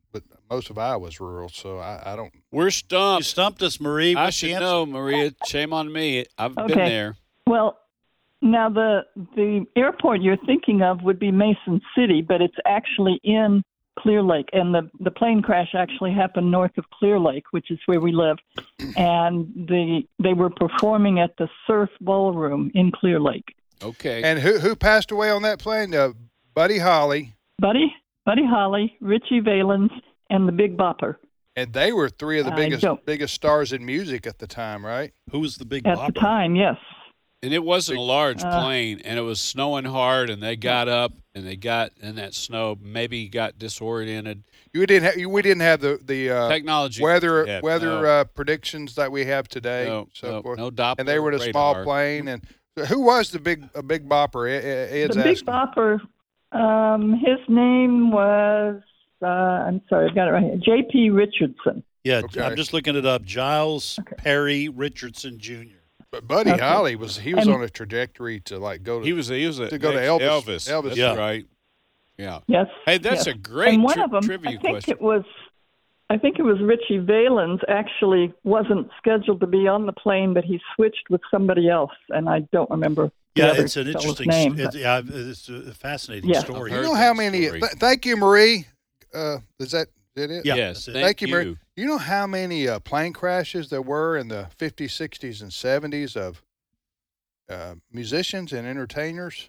most of Iowa's rural, so I don't. We're You stumped. stumped us, Marie. I What's the should answer? know, Maria. Shame on me. I've been Okay. there. Well, now the airport you're thinking of would be Mason City, but it's actually in Clear Lake, and the plane crash actually happened north of Clear Lake, which is where we live, and they were performing at the Surf Ballroom in Clear Lake. Okay. And who passed away on that plane? Buddy Holly. Buddy Holly, Richie Valens, and the Big Bopper. And they were three of the I don't- biggest stars in music at the time, right? Who was the big At bopper? the time, yes. And it wasn't a large Uh, plane, and it was snowing hard, and they got up, and they got in that snow, maybe got disoriented. We didn't have the Technology. weather Yeah, predictions that we have today. No, so forth. no Doppler And they were in a small radar. plane. And who was the big bopper? Ed's The Big asking. Bopper, his name was, I'm sorry, I've got it right here, J.P. Richardson. Yeah, Okay. I'm just looking it up. Giles Perry Richardson Jr. But Buddy Okay. Holly was And- on a trajectory to go to. He was to go to Elvis. Elvis. That's Yeah. right. Yeah. Yes. Hey, that's yes. a great and one of them, trivia I think question. I think it was Richie Valens actually wasn't scheduled to be on the plane, but he switched with somebody else, and I don't remember. the Yeah, other it's an fellow's interesting. name. It's a fascinating Yeah. story. You Heard know that how many? story. Thank you, Marie. Is that it? Yeah. Yes. Thank you, Marie. You know how many plane crashes there were in the 50s, 60s, and 70s of musicians and entertainers?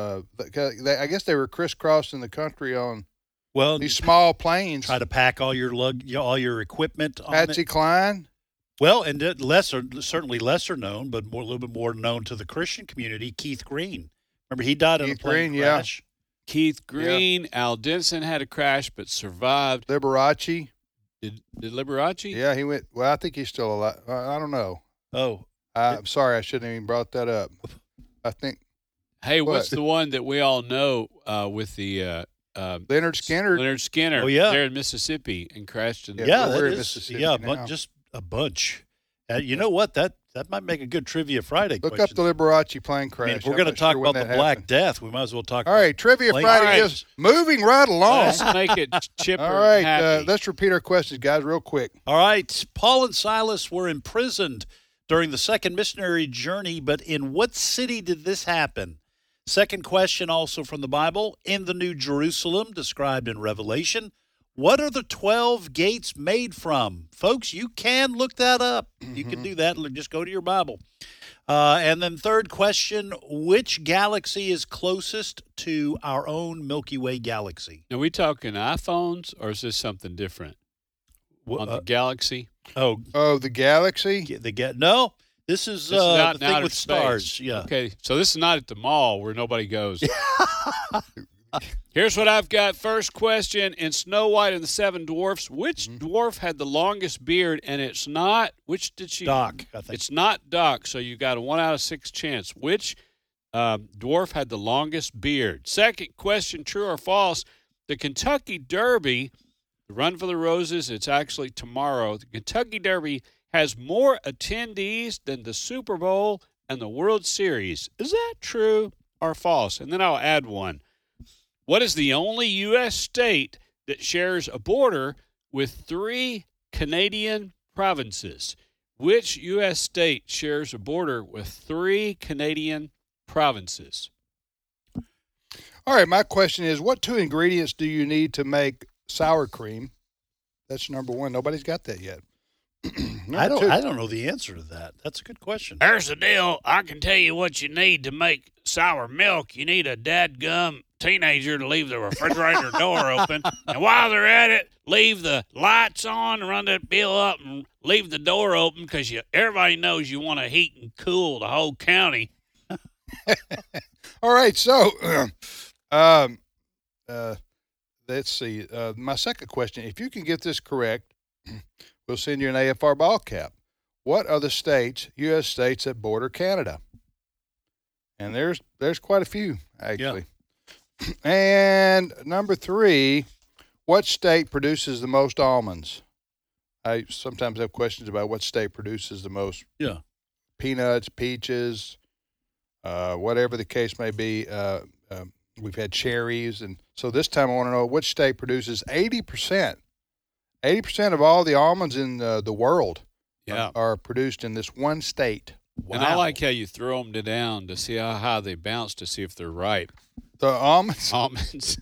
I guess they were crisscrossing the country on Well, these small planes. try to pack all your equipment on Patsy it. Cline. Well, and certainly lesser known, but a little bit more known to the Christian community, Keith Green. Remember, he died in a Keith plane Green, yeah. crash. Keith Green, Al Denson had a crash but survived. Liberace. Did Liberace? Yeah, he went. Well, I think he's still alive. I don't know. Oh, I'm sorry, I shouldn't have even brought that up. I think Hey, what's What? the one that we all know with the Leonard Skinner. Leonard Skinner? Oh, yeah. There in Mississippi and crashed in. yeah, we're that in is. Mississippi Yeah, now. just a bunch. You know what? That might make a good Trivia Friday Look question. up the Liberace plane I mean, crash. if we're I'm going to not talk sure when about the that Black happened. Death, we might as well talk All right, Trivia plane Friday crash. is moving right along. Let's make it chipper. All right, and happy. let's repeat our questions, guys, real quick. All right. Paul and Silas were imprisoned during the second missionary journey, but in what city did this happen? Second question, also from the Bible. In the New Jerusalem, described in Revelation, what are the 12 gates made from? Folks, you can look that up. You can do that. Just go to your Bible. And then third question, which galaxy is closest to our own Milky Way galaxy? Are we talking iPhones or is this something different? On the Galaxy? Oh, the galaxy? No, this is This is out the in thing outer with space. stars. Yeah. Okay, so this is not at the mall where nobody goes. Here's what I've got. First question. In Snow White and the Seven Dwarfs, which dwarf had the longest beard? And it's not, which did she? Doc, I think. It's not Doc, so you got a 1 out of 6 chance. Which dwarf had the longest beard? Second question, true or false? The Kentucky Derby, the Run for the Roses, it's actually tomorrow. The Kentucky Derby has more attendees than the Super Bowl and the World Series. Is that true or false? And then I'll add one. What is the only U.S. state that shares a border with 3 Canadian provinces? Which U.S. state shares a border with 3 Canadian provinces? All right, my question is, what 2 ingredients do you need to make sour cream? That's number 1. Nobody's got that yet. I Number 2. don't know the answer to that. That's a good question. Here's the deal. I can tell you what you need to make sour milk. You need a dadgum teenager to leave the refrigerator door open. And while they're at it, leave the lights on, run that bill up, and leave the door open because everybody knows you want to heat and cool the whole county. All right, so let's see. My second question, if you can get this correct, we'll send you an AFR ball cap. What are the states, U.S. states that border Canada? And there's quite a few, actually. And number 3, what state produces the most almonds? I sometimes have questions about what state produces the most peanuts, peaches, whatever the case may be. We've had cherries. And so this time I want to know which state produces 80% 80% of all the almonds in the world Yeah. are produced in this one state. And I like how you throw them down to see how high they bounce to see if they're ripe. The almonds? Almonds.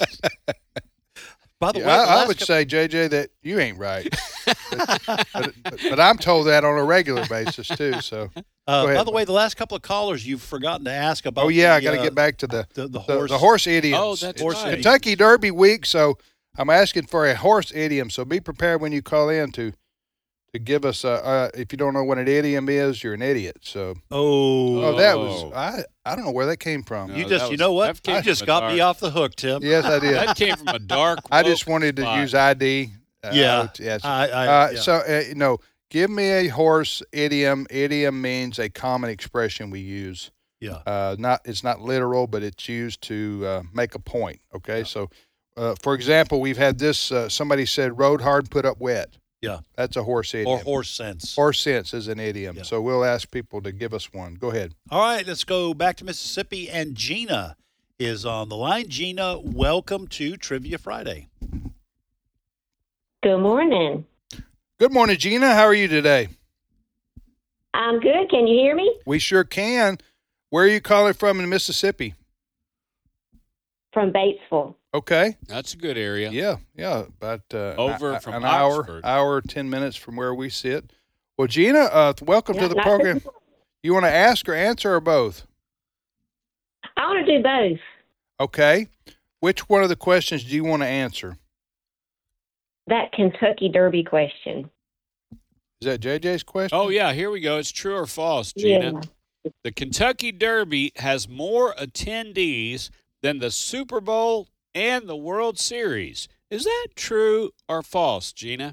By the way, I would say, JJ, that you ain't right. but I'm told that on a regular basis, too. So, go ahead. by the way, the last couple of callers you've forgotten to ask about. Oh, yeah, I the, got to get back to the horse idioms. Oh, that's It's right. Kentucky Derby week, so I'm asking for a horse idiom. So be prepared when you call in to give us if you don't know what an idiom is, you're an idiot. So that was I don't know where that came from. You know what? You just got me off the hook, Tim. Yes, I did. That came from a dark. I just wanted to spot. use ID. Yeah. Yes. Yeah. So give me a horse idiom. Idiom means a common expression we use. Yeah. It's not literal, but it's used to make a point. Okay. Yeah. So, for example, we've had this. Somebody said, "Rode hard, put up wet." Yeah. That's a horse idiom. Or horse sense. Horse sense is an idiom. Yeah. So we'll ask people to give us one. Go ahead. All right, let's go back to Mississippi, and Gina is on the line. Gina, welcome to Trivia Friday. Good morning. Good morning, Gina. How are you today? I'm good. Can you hear me? We sure can. Where are you calling from in Mississippi? From Batesville. Okay. That's a good area. Yeah. About Over from an Oxford. hour, 10 minutes from where we sit. Well, Gina, welcome to the not program. too- You want to ask or answer or both? I want to do both. Okay. Which one of the questions do you want to answer? That Kentucky Derby question. Is that JJ's question? Oh, yeah. Here we go. It's true or false, Gina. Yeah. The Kentucky Derby has more attendees than the Super Bowl and the World Series. Is that true or false, Gina?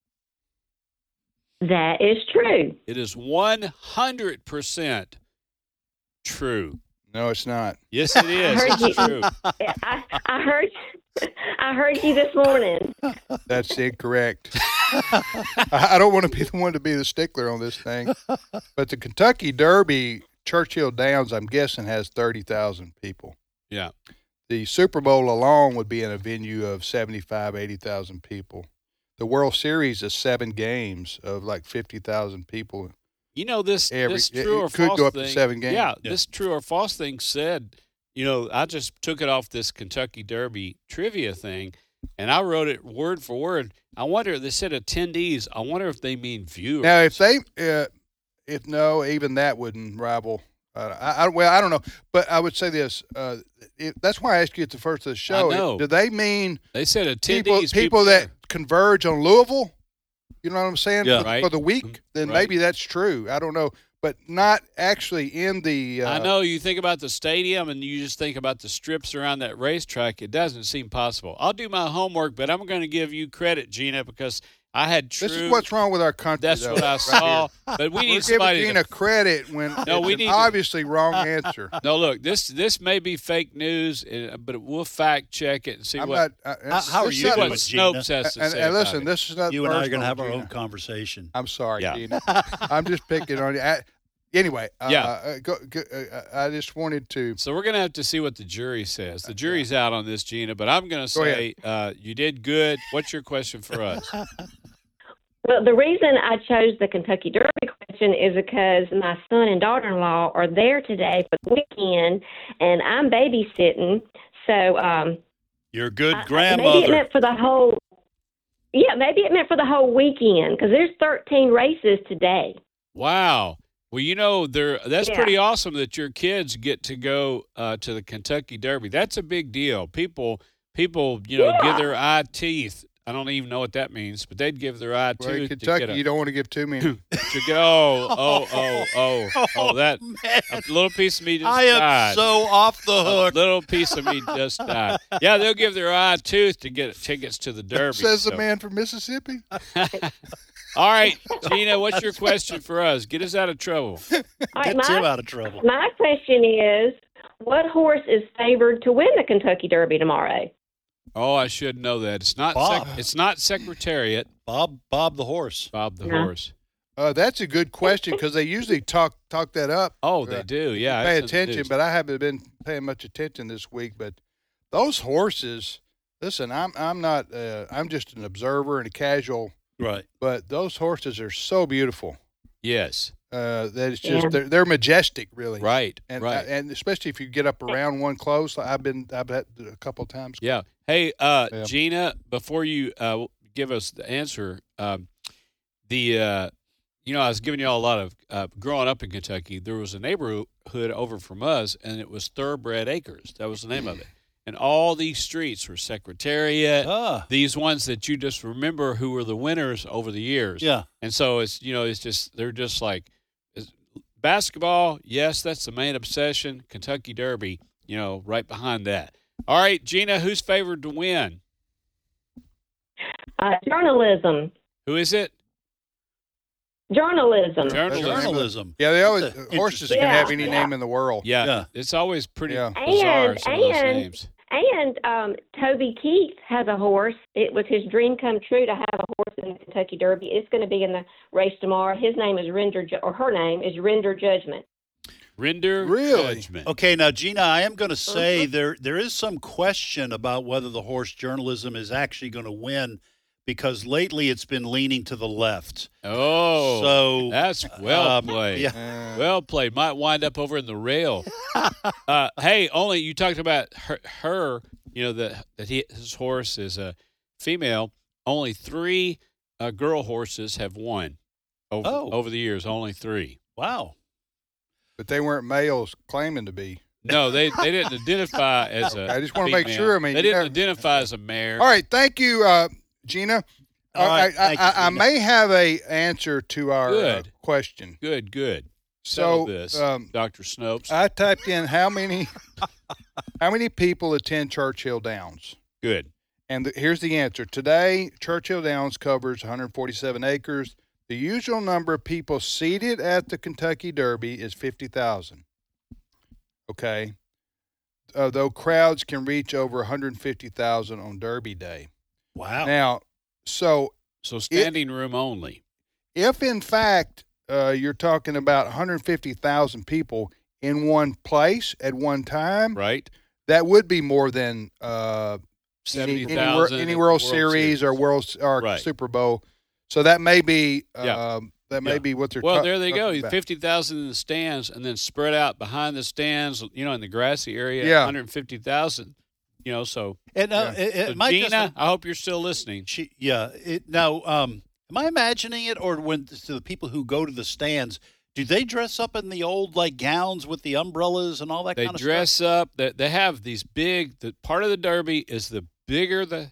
That is true. It is 100% true. No, it's not. Yes, it is. heard It's you. true. I heard you this morning. That's incorrect. I don't want to be the one to be the stickler on this thing. But the Kentucky Derby, Churchill Downs, I'm guessing, has 30,000 people. Yeah. The Super Bowl alone would be in a venue of 75, 80,000 people. The World Series is 7 games of like 50,000 people. You know, this It true or could false go up thing, to 7 games. Yeah, this true or false thing said, I just took it off this Kentucky Derby trivia thing, and I wrote it word for word. I wonder, they said attendees. I wonder if they mean viewers. Now, even that wouldn't rival. I don't know, but I would say this. That's why I asked you at the first of the show. I know. Do they mean They said attendees. people that converge on Louisville? You know what I'm saying? Yeah. For, Right. for the week, then Right. maybe that's true. I don't know, but not actually in the. I know you think about the stadium and you just think about the strips around that racetrack. It doesn't seem possible. I'll do my homework, but I'm going to give you credit, Gina, because I had true. This is what's wrong with our country. That's though, what I right saw. here. But we We're need giving somebody. Gina credit when No, it's we an need to- obviously wrong answer. No, look, this may be fake news, but we'll fact check it and see I'm what. not. How are this you is what doing, Gina? Snopes has to And, say and about listen, it. this is not. You and I are going to personal, have our Gina. own conversation. I'm sorry, Yeah. Gina. I'm just picking on you. Anyway, Yeah. I just wanted to. So we're going to have to see what the jury says. The jury's out on this, Gina, but I'm going to Go say you did good. What's your question for us? Well, the reason I chose the Kentucky Derby question is because my son and daughter-in-law are there today for the weekend, and I'm babysitting. So You're a good maybe it grandmother. meant for the whole. Yeah, maybe it meant for the whole weekend because there's 13 races today. Wow. Well, that's Yeah. pretty awesome that your kids get to go to the Kentucky Derby. That's a big deal. People, give their eye teeth. I don't even know what that means, but they'd give their eye Well, in tooth Kentucky, to get you don't want to give too many. to go. That a little piece of me just I am died. so off the hook. A little piece of me just died. Yeah, they'll give their eye tooth to get tickets to the Derby. Says the so. man from Mississippi. All right, Gina, what's your question for us? Get us out of trouble. All right, Get Tim out of trouble. my question is, what horse is favored to win the Kentucky Derby tomorrow? Oh, I should know that. It's not. Bob. It's not Secretariat. Bob the horse. Bob the No. horse. That's a good question because they usually talk that up. Oh, they do. Yeah, Pay it's in the attention, news. but I haven't been paying much attention this week. But those horses, Listen, I'm not. I'm just an observer and a casual. Right. But those horses are so beautiful. Yes. That it's just they're majestic, really. Right. And right. and especially if you get up around one close. I've had a couple of times. Yeah. Hey, Gina, before you give us the answer, I was giving you all a lot of growing up in Kentucky. There was a neighborhood over from us, and it was Thoroughbred Acres. That was the name of it. And all these streets were Secretariat. These ones that you just remember who were the winners over the years. Yeah. And so they're just like basketball. Yes, that's the main obsession. Kentucky Derby, right behind that. All right, Gina, who's favored to win? Journalism. Who is it? Journalism. Yeah, they always horses can have any name in the world. Yeah. It's always pretty bizarre. Some of those names. And Toby Keith has a horse. It was his dream come true to have a horse in the Kentucky Derby. It's going to be in the race tomorrow. His name is her name is Render Judgment. Render really? Judgment. Okay, now Gina, I am going to say there is some question about whether the horse Journalism is actually going to win, because lately it's been leaning to the left. Oh, so that's well played. Yeah. Well played. Might wind up over in the rail. Hey, only you talked about her his horse is a female. Only 3 girl horses have won over the years. Only 3. Wow. But they weren't males claiming to be. No, they didn't identify as a I just want to female. make sure. I mean, they didn't identify as a mare. All right, thank you, Gina. All right, thank you, I Gina. may have a answer to our question. Good. So, this, Dr. Snopes. I typed in how many people attend Churchill Downs. Good. And here's the answer. Today, Churchill Downs covers 147 acres. The usual number of people seated at the Kentucky Derby is 50,000. Okay. Though crowds can reach over 150,000 on Derby Day. Wow. Now, so standing room only. If in fact you're talking about 150,000 people in one place at one time, right? That would be more than 70,000 any World Series or Super Bowl. So that may be may be what they're. Well, there they go. About. 50,000 in the stands, and then spread out behind the stands. In the grassy area, 150,000. So. And so Gina, I hope you're still listening. Am I imagining it, or when to the people who go to the stands, do they dress up in the old gowns with the umbrellas and all that kind of stuff? They dress up. They have these big. The part of the Derby is the bigger the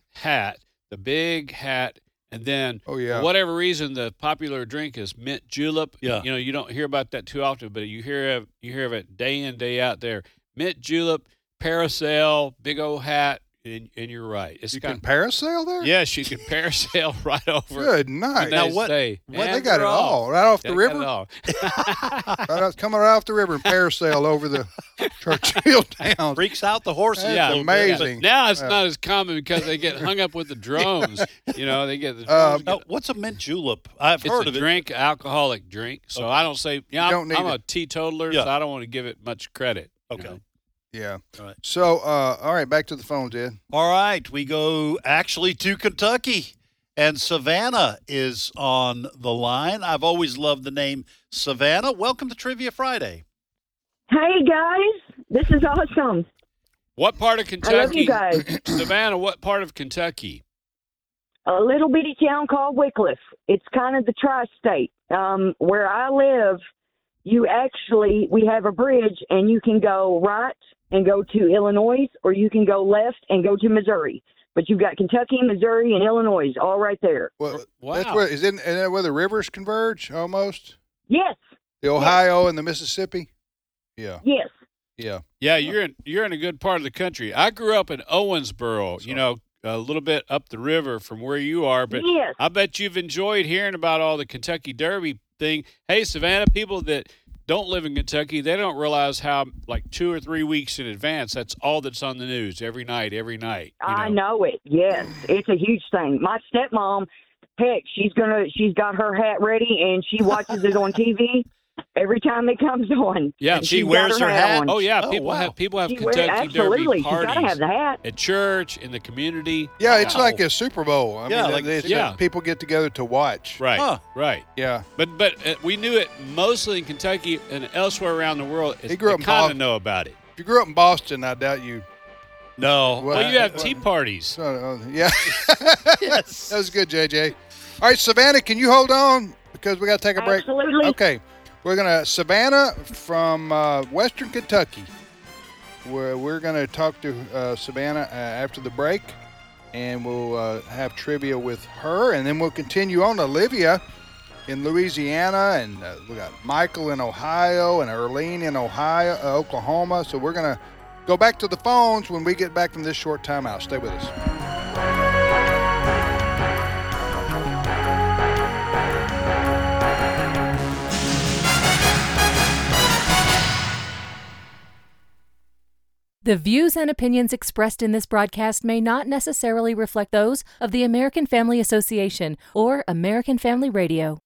big hat. And then, for whatever reason, the popular drink is mint julep. Yeah. You don't hear about that too often, but you hear of it day in, day out there. Mint julep, parasail, big old hat, and you're right. You can parasail there? Yes, you can parasail right over. Good night. Now what they got it off. all right off the river. Coming right off the river and parasail over the Churchill Downs. Freaks out the horses. That's amazing. But now it's not as common because they get hung up with the drones. They get the drones. What's a mint julep? I've heard of it. It's a alcoholic drink. So I don't say. I'm a teetotaler, so I don't want to give it much credit. Okay. Yeah. All right. So, all right, back to the phones, Ed. All right, we go actually to Kentucky, and Savannah is on the line. I've always loved the name Savannah. Welcome to Trivia Friday. Hey, guys. This is awesome. What part of Kentucky? I love you guys. Savannah, what part of Kentucky? A little bitty town called Wycliffe. It's kind of the tri-state. Where I live, we have a bridge, and you can go right and go to Illinois, or you can go left and go to Missouri. But you've got Kentucky, Missouri, and Illinois all right there. Well, wow. That's where, isn't that where the rivers converge almost? Yes. The Ohio and the Mississippi? Yeah. Yes. Yeah. Yeah, you're in a good part of the country. I grew up in Owensboro, a little bit up the river from where you are, but yes. I bet you've enjoyed hearing about all the Kentucky Derby thing. Hey, Savannah, people that don't live in Kentucky, they don't realize how 2 or 3 weeks in advance, that's all that's on the news every night. I know it. Yes. It's a huge thing. My stepmom, heck, she's got her hat ready and she watches it on TV. every time it comes on. Yeah, And she she's wears got her hat. on. Oh yeah, Oh, people wow. have She wears- Kentucky absolutely. Derby She's gotta parties have the hat. at church, in the community. Yeah, it's Wow. like a Super Bowl. I Yeah, mean, like- it's, yeah. people get together to watch. Right, right. Yeah. But we knew it mostly in Kentucky and elsewhere around the world. He grew up in kind Boston. of know about it. If you grew up in Boston, I doubt you. No. Well, you have tea parties. Yeah. Yes. That was good, JJ. All right, Savannah, can you hold on? Because we got to take a break. Absolutely. Okay. We're going to, Savannah from Western Kentucky. We're going to talk to Savannah after the break, and we'll have trivia with her, and then we'll continue on to Olivia in Louisiana, and we got Michael in Ohio and Erlene in Oklahoma. So we're going to go back to the phones when we get back from this short timeout. Stay with us. The views and opinions expressed in this broadcast may not necessarily reflect those of the American Family Association or American Family Radio.